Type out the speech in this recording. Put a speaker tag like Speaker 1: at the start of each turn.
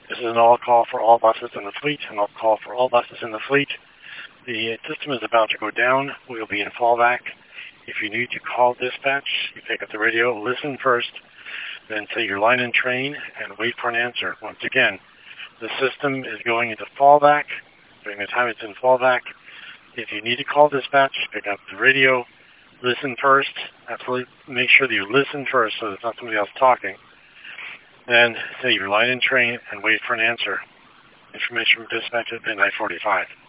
Speaker 1: This is an all call for all buses in the fleet, an all call for all buses in the fleet. The system is about to go down. We'll be in fallback. If you need to call dispatch, you pick up the radio, listen first, then say your line and train, and wait for an answer. Once again, the system is going into fallback. During the time it's in fallback, if you need to call dispatch, pick up the radio, listen first. Absolutely make sure that you listen first so there's not somebody else talking. Then say your line and train and wait for an answer. Information from dispatch at midnight 45.